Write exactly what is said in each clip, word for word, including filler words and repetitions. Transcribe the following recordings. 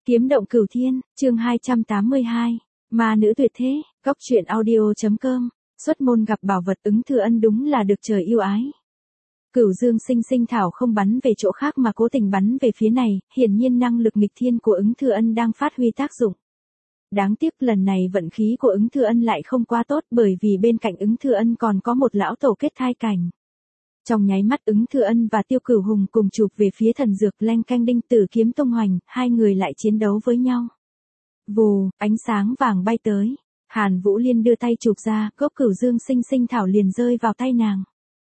Kiếm động cửu thiên, chương hai trăm tám mươi hai. Ma nữ tuyệt thế, góc truyện audio.com. Xuất môn gặp bảo vật Ứng Thừa Ân đúng là được trời yêu ái. Cửu Dương sinh sinh thảo không bắn về chỗ khác mà cố tình bắn về phía này, hiển nhiên năng lực nghịch thiên của Ứng Thừa Ân đang phát huy tác dụng. Đáng tiếc lần này vận khí của Ứng Thừa Ân lại không quá tốt bởi vì bên cạnh Ứng Thừa Ân còn có một lão tổ kết thai cảnh. Trong nháy mắt Ứng Thừa Ân và Tiêu Cửu Hùng cùng chụp về phía thần dược leng canh đinh tử kiếm tung hoành, hai người lại chiến đấu với nhau. Vù, ánh sáng vàng bay tới. Hàn Vũ Liên đưa tay chụp ra, gốc Cửu Dương sinh sinh thảo liền rơi vào tay nàng.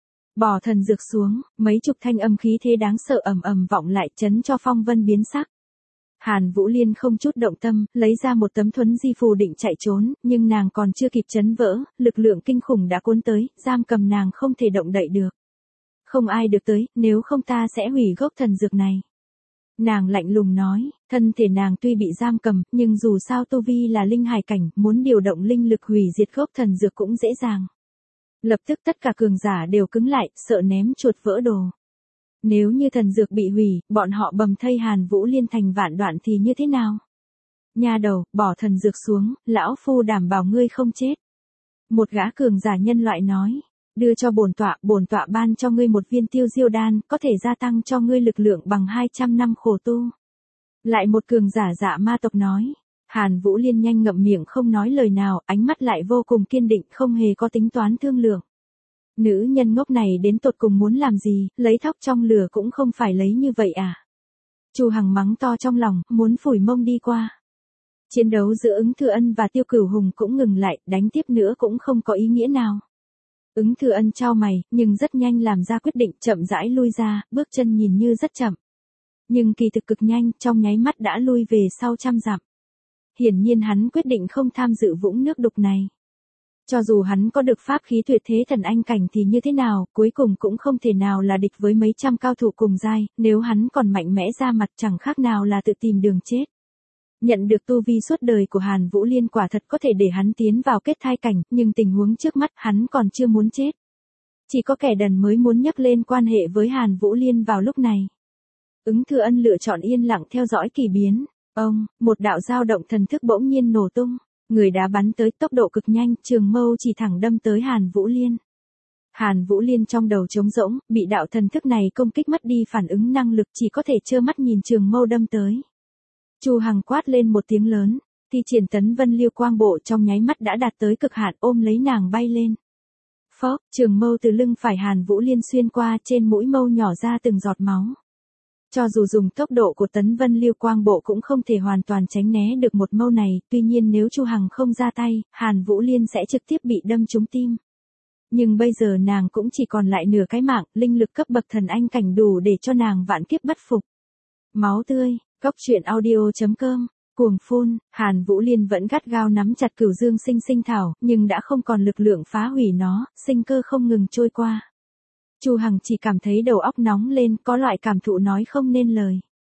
Bỏ thần dược xuống, mấy chục thanh âm khí thế đáng sợ ầm ầm vọng lại chấn cho phong vân biến sắc. Hàn Vũ Liên không chút động tâm, lấy ra một tấm thuấn di phù định chạy trốn, nhưng nàng còn chưa kịp chấn vỡ, lực lượng kinh khủng đã cuốn tới, giam cầm nàng không thể động đậy được. Không ai được tới, nếu không ta sẽ hủy gốc thần dược này. Nàng lạnh lùng nói, thân thể nàng tuy bị giam cầm, nhưng dù sao tu vi là linh hải cảnh, muốn điều động linh lực hủy diệt gốc thần dược cũng dễ dàng. Lập tức tất cả cường giả đều cứng lại, sợ ném chuột vỡ đồ. Nếu như thần dược bị hủy, bọn họ bầm thây Hàn Vũ Liên thành vạn đoạn thì như thế nào? Nha đầu, bỏ thần dược xuống, lão phu đảm bảo ngươi không chết. Một gã cường giả nhân loại nói. Đưa cho bổn tọa, bổn tọa ban cho ngươi một viên tiêu diêu đan, có thể gia tăng cho ngươi lực lượng bằng hai trăm năm khổ tu. Lại một cường giả dạ ma tộc nói. Hàn Vũ Liên nhanh ngậm miệng không nói lời nào, ánh mắt lại vô cùng kiên định, không hề có tính toán thương lượng. Nữ nhân ngốc này đến tột cùng muốn làm gì, lấy thóc trong lửa cũng không phải lấy như vậy à. Chu Hằng mắng to trong lòng, muốn phủi mông đi qua. Chiến đấu giữa Ứng Thừa Ân và Tiêu Cửu Hùng cũng ngừng lại, đánh tiếp nữa cũng không có ý nghĩa nào. Ứng Thừa Ân chau mày, nhưng rất nhanh làm ra quyết định, chậm rãi lui ra, bước chân nhìn như rất chậm. Nhưng kỳ thực cực nhanh, trong nháy mắt đã lui về sau trăm dặm. Hiển nhiên hắn quyết định không tham dự vũng nước đục này. Cho dù hắn có được pháp khí tuyệt thế thần anh cảnh thì như thế nào, cuối cùng cũng không thể nào là địch với mấy trăm cao thủ cùng giai, nếu hắn còn mạnh mẽ ra mặt chẳng khác nào là tự tìm đường chết. Nhận được tu vi suốt đời của Hàn Vũ Liên quả thật có thể để hắn tiến vào kết thai cảnh, nhưng tình huống trước mắt hắn còn chưa muốn chết. Chỉ có kẻ đần mới muốn nhắc lên quan hệ với Hàn Vũ Liên vào lúc này. Ứng Thừa Ân lựa chọn yên lặng theo dõi kỳ biến. Ông, một đạo dao động thần thức bỗng nhiên nổ tung. Người đá bắn tới tốc độ cực nhanh, trường mâu chỉ thẳng đâm tới Hàn Vũ Liên. Hàn Vũ Liên trong đầu trống rỗng, bị đạo thần thức này công kích mất đi phản ứng năng lực, chỉ có thể trơ mắt nhìn trường mâu đâm tới. Chu Hằng quát lên một tiếng lớn, thi triển Tấn Vân Liêu Quang Bộ trong nháy mắt đã đạt tới cực hạn, ôm lấy nàng bay lên. Phốc, trường mâu từ lưng phải Hàn Vũ Liên xuyên qua, trên mũi mâu nhỏ ra từng giọt máu. Cho dù dùng tốc độ của Tấn Vân Liêu Quang Bộ cũng không thể hoàn toàn tránh né được một mâu này, tuy nhiên nếu Chu Hằng không ra tay, Hàn Vũ Liên sẽ trực tiếp bị đâm trúng tim. Nhưng bây giờ nàng cũng chỉ còn lại nửa cái mạng, linh lực cấp bậc thần anh cảnh đủ để cho nàng vạn kiếp bất phục. Máu tươi. Góc truyện audio.com, cuồng phun, Hàn Vũ Liên vẫn gắt gao nắm chặt Cửu Dương sinh sinh thảo, nhưng đã không còn lực lượng phá hủy nó, sinh cơ không ngừng trôi qua. Chu Hằng chỉ cảm thấy đầu óc nóng lên, có loại cảm thụ nói không nên lời.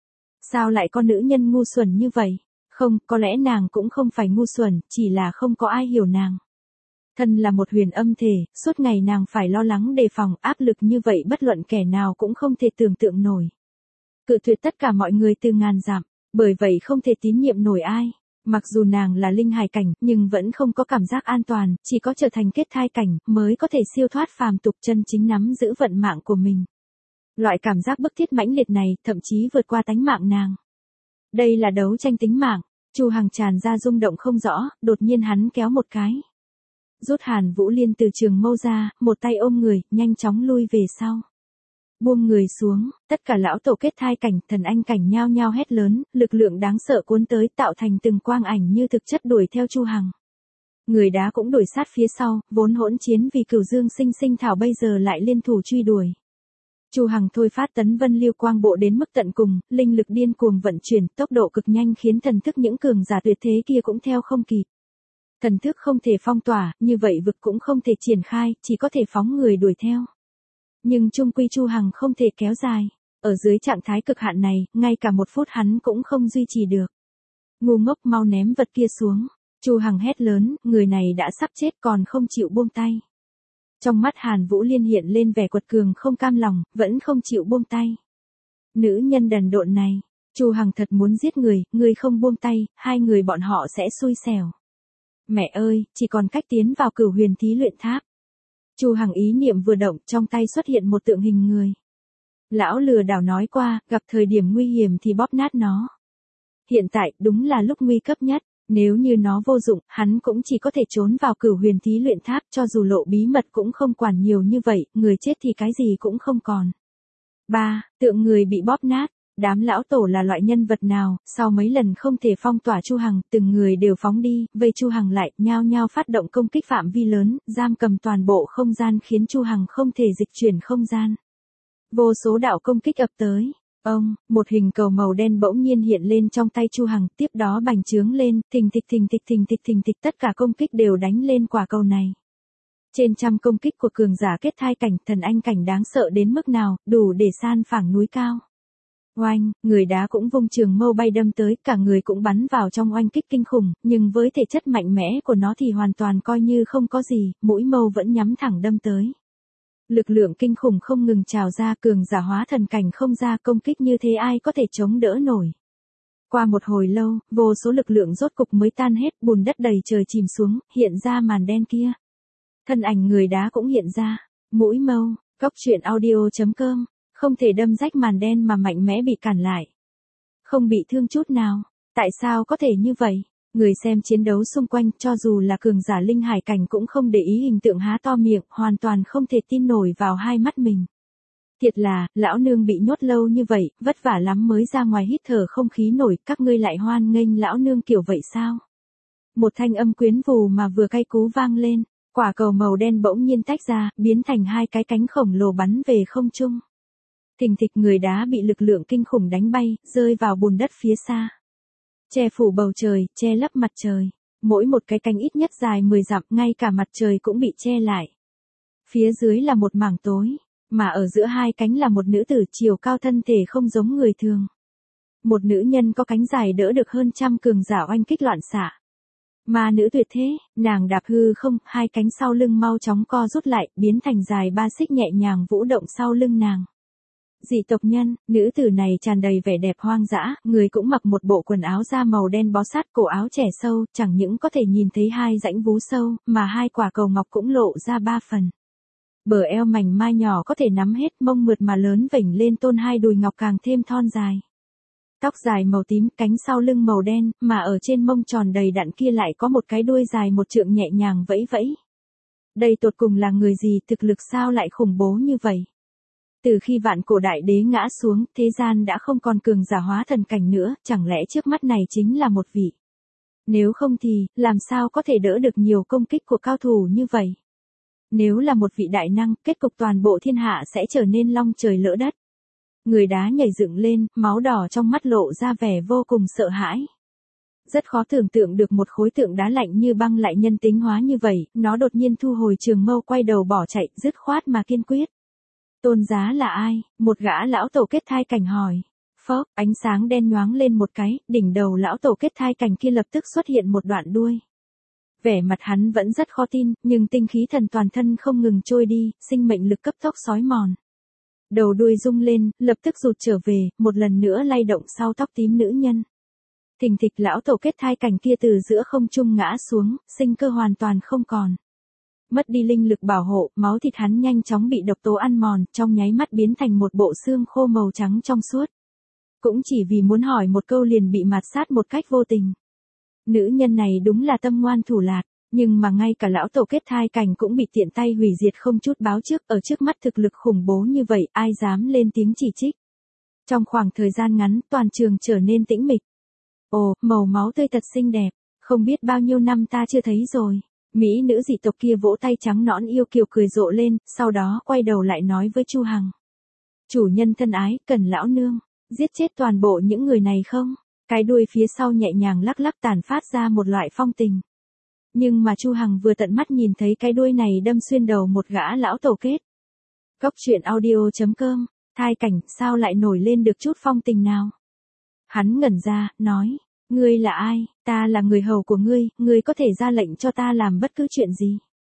Sao lại có nữ nhân ngu xuẩn như vậy? Không, có lẽ nàng cũng không phải ngu xuẩn, chỉ là không có ai hiểu nàng. Thân là một huyền âm thể, suốt ngày nàng phải lo lắng đề phòng, áp lực như vậy bất luận kẻ nào cũng không thể tưởng tượng nổi. Cự tuyệt tất cả mọi người từ ngàn dặm, bởi vậy không thể tín nhiệm nổi ai. Mặc dù nàng là linh hải cảnh, nhưng vẫn không có cảm giác an toàn, chỉ có trở thành kết thai cảnh, mới có thể siêu thoát phàm tục chân chính nắm giữ vận mạng của mình. Loại cảm giác bức thiết mãnh liệt này, thậm chí vượt qua tánh mạng nàng. Đây là đấu tranh tính mạng, Chu Hằng tràn ra rung động không rõ, đột nhiên hắn kéo một cái. Rút Hàn Vũ Liên từ trường mâu ra, một tay ôm người, nhanh chóng lui về sau. Buông người xuống, tất cả lão tổ kết thai cảnh, thần anh cảnh nhao nhao hét lớn, lực lượng đáng sợ cuốn tới tạo thành từng quang ảnh như thực chất đuổi theo Chu Hằng. Người đá cũng đuổi sát phía sau, vốn hỗn chiến vì Cửu Dương sinh sinh thảo bây giờ lại liên thủ truy đuổi. Chu Hằng thôi phát Tấn Vân Liêu Quang Bộ đến mức tận cùng, linh lực điên cuồng vận chuyển, tốc độ cực nhanh khiến thần thức những cường giả tuyệt thế kia cũng theo không kịp. Thần thức không thể phong tỏa, như vậy vực cũng không thể triển khai, chỉ có thể phóng người đuổi theo. Nhưng chung quy Chu Hằng không thể kéo dài. Ở dưới trạng thái cực hạn này, ngay cả một phút hắn cũng không duy trì được. Ngu ngốc, mau ném vật kia xuống. Chu Hằng hét lớn, người này đã sắp chết còn không chịu buông tay. Trong mắt Hàn Vũ Liên hiện lên vẻ quật cường không cam lòng, vẫn không chịu buông tay. Nữ nhân đần độn này, Chu Hằng thật muốn giết người, người không buông tay, hai người bọn họ sẽ xui xẻo. Mẹ ơi, chỉ còn cách tiến vào Cửu Huyền Thí Luyện Tháp. Chu Hằng ý niệm vừa động, trong tay xuất hiện một tượng hình người. Lão lừa đảo nói qua, gặp thời điểm nguy hiểm thì bóp nát nó. Hiện tại, đúng là lúc nguy cấp nhất, nếu như nó vô dụng, hắn cũng chỉ có thể trốn vào Cửu Huyền Thí Luyện Tháp, cho dù lộ bí mật cũng không quản nhiều như vậy, người chết thì cái gì cũng không còn. ba. Tượng người bị bóp nát. Đám lão tổ là loại nhân vật nào, sau mấy lần không thể phong tỏa Chu Hằng, từng người đều phóng đi, vây Chu Hằng lại, nhao nhao phát động công kích phạm vi lớn, giam cầm toàn bộ không gian khiến Chu Hằng không thể dịch chuyển không gian. Vô số đạo công kích ập tới. Ông, một hình cầu màu đen bỗng nhiên hiện lên trong tay Chu Hằng, tiếp đó bành trướng lên, thình thịch thình thịch thình thịch thình thịch, tất cả công kích đều đánh lên quả cầu này. Trên trăm công kích của cường giả kết thai cảnh, thần anh cảnh đáng sợ đến mức nào, đủ để san phẳng núi cao. Oanh, người đá cũng vung trường mâu bay đâm tới, cả người cũng bắn vào trong oanh kích kinh khủng, nhưng với thể chất mạnh mẽ của nó thì hoàn toàn coi như không có gì, mũi mâu vẫn nhắm thẳng đâm tới. Lực lượng kinh khủng không ngừng trào ra, cường giả hóa thần cảnh không ra, công kích như thế ai có thể chống đỡ nổi. Qua một hồi lâu, vô số lực lượng rốt cục mới tan hết, bùn đất đầy trời chìm xuống, hiện ra màn đen kia. Thân ảnh người đá cũng hiện ra, mũi mâu, cóc truyện audio chấm com. Không thể đâm rách màn đen mà mạnh mẽ bị cản lại. Không bị thương chút nào. Tại sao có thể như vậy? Người xem chiến đấu xung quanh, cho dù là cường giả linh hải cảnh cũng không để ý, hình tượng há to miệng, hoàn toàn không thể tin nổi vào hai mắt mình. Thiệt là, lão nương bị nhốt lâu như vậy, vất vả lắm mới ra ngoài hít thở không khí nổi, các ngươi lại hoan nghênh lão nương kiểu vậy sao? Một thanh âm quyến vù mà vừa cay cú vang lên, quả cầu màu đen bỗng nhiên tách ra, biến thành hai cái cánh khổng lồ bắn về không trung. Thình thịch, người đá bị lực lượng kinh khủng đánh bay, rơi vào bùn đất phía xa. Che phủ bầu trời, che lấp mặt trời. Mỗi một cái cánh ít nhất dài mười dặm, ngay cả mặt trời cũng bị che lại. Phía dưới là một mảng tối, mà ở giữa hai cánh là một nữ tử chiều cao thân thể không giống người thường. Một nữ nhân có cánh dài đỡ được hơn trăm cường giả oanh kích loạn xạ. Mà nữ tuyệt thế, nàng đạp hư không, hai cánh sau lưng mau chóng co rút lại, biến thành dài ba xích nhẹ nhàng vũ động sau lưng nàng. Dị tộc nhân, nữ tử này tràn đầy vẻ đẹp hoang dã, người cũng mặc một bộ quần áo da màu đen bó sát, cổ áo trẻ sâu, chẳng những có thể nhìn thấy hai rãnh vú sâu, mà hai quả cầu ngọc cũng lộ ra ba phần. Bờ eo mảnh mai nhỏ có thể nắm hết, mông mượt mà lớn vểnh lên tôn hai đùi ngọc càng thêm thon dài. Tóc dài màu tím, cánh sau lưng màu đen, mà ở trên mông tròn đầy đặn kia lại có một cái đuôi dài một trượng nhẹ nhàng vẫy vẫy. Đây tột cùng là người gì, thực lực sao lại khủng bố như vậy? Từ khi vạn cổ đại đế ngã xuống, thế gian đã không còn cường giả hóa thần cảnh nữa, chẳng lẽ trước mắt này chính là một vị? Nếu không thì, làm sao có thể đỡ được nhiều công kích của cao thủ như vậy? Nếu là một vị đại năng, kết cục toàn bộ thiên hạ sẽ trở nên long trời lỡ đất. Người đá nhảy dựng lên, máu đỏ trong mắt lộ ra vẻ vô cùng sợ hãi. Rất khó tưởng tượng được một khối tượng đá lạnh như băng lại nhân tính hóa như vậy, nó đột nhiên thu hồi trường mâu, quay đầu bỏ chạy, dứt khoát mà kiên quyết. Tôn giá là ai? Một gã lão tổ kết thai cảnh hỏi. Phốc, ánh sáng đen nhoáng lên một cái, đỉnh đầu lão tổ kết thai cảnh kia lập tức xuất hiện một đoạn đuôi. Vẻ mặt hắn vẫn rất khó tin, nhưng tinh khí thần toàn thân không ngừng trôi đi, sinh mệnh lực cấp tốc xói mòn. Đầu đuôi rung lên, lập tức rụt trở về, một lần nữa lay động sau tóc tím nữ nhân. Thình thịch, lão tổ kết thai cảnh kia từ giữa không trung ngã xuống, sinh cơ hoàn toàn không còn. Mất đi linh lực bảo hộ, máu thịt hắn nhanh chóng bị độc tố ăn mòn, trong nháy mắt biến thành một bộ xương khô màu trắng trong suốt. Cũng chỉ vì muốn hỏi một câu liền bị mạt sát một cách vô tình. Nữ nhân này đúng là tâm ngoan thủ lạt, nhưng mà ngay cả lão tổ kết thai cảnh cũng bị tiện tay hủy diệt không chút báo trước, ở trước mắt thực lực khủng bố như vậy, ai dám lên tiếng chỉ trích. Trong khoảng thời gian ngắn, toàn trường trở nên tĩnh mịch. Ồ, màu máu tươi thật xinh đẹp, không biết bao nhiêu năm ta chưa thấy rồi. Mỹ nữ dị tộc kia vỗ tay trắng nõn yêu kiều cười rộ lên, sau đó quay đầu lại nói với Chu Hằng. Chủ nhân thân ái, cần lão nương giết chết toàn bộ những người này không? Cái đuôi phía sau nhẹ nhàng lắc lắc tản phát ra một loại phong tình. Nhưng mà Chu Hằng vừa tận mắt nhìn thấy cái đuôi này đâm xuyên đầu một gã lão tổ kết. Cóc truyện audio chấm com, thai cảnh sao lại nổi lên được chút phong tình nào? Hắn ngẩn ra, nói. Ngươi là ai? Ta là người hầu của ngươi, ngươi có thể ra lệnh cho ta làm bất cứ chuyện gì.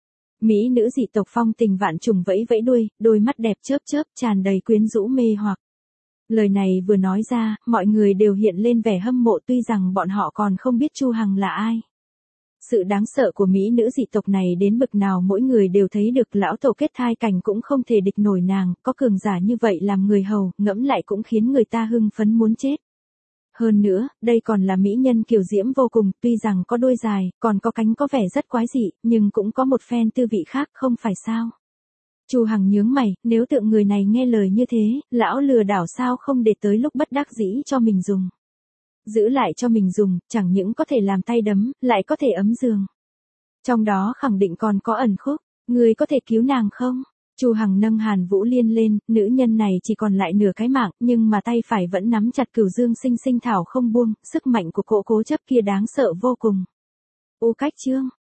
Mỹ nữ dị tộc phong tình vạn trùng vẫy vẫy đuôi, đôi mắt đẹp chớp chớp tràn đầy quyến rũ mê hoặc. Lời này vừa nói ra, mọi người đều hiện lên vẻ hâm mộ tuy rằng bọn họ còn không biết Chu Hằng là ai. Sự đáng sợ của mỹ nữ dị tộc này đến bực nào mỗi người đều thấy được, lão tổ kết thai cảnh cũng không thể địch nổi nàng, có cường giả như vậy làm người hầu, ngẫm lại cũng khiến người ta hưng phấn muốn chết. Hơn nữa, đây còn là mỹ nhân kiều diễm vô cùng, tuy rằng có đôi dài, còn có cánh có vẻ rất quái dị, nhưng cũng có một phen tư vị khác không phải sao. Chu Hằng nhướng mày, nếu tượng người này nghe lời như thế, lão lừa đảo sao không để tới lúc bất đắc dĩ cho mình dùng. Giữ lại cho mình dùng, chẳng những có thể làm tay đấm, lại có thể ấm giường. Trong đó khẳng định còn có ẩn khúc, người có thể cứu nàng không? Chu Hằng nâng Hàn Vũ Liên lên, nữ nhân này chỉ còn lại nửa cái mạng, nhưng mà tay phải vẫn nắm chặt Cửu Dương Sinh Sinh Thảo không buông, sức mạnh của cỗ cố chấp kia đáng sợ vô cùng. U Cách Chương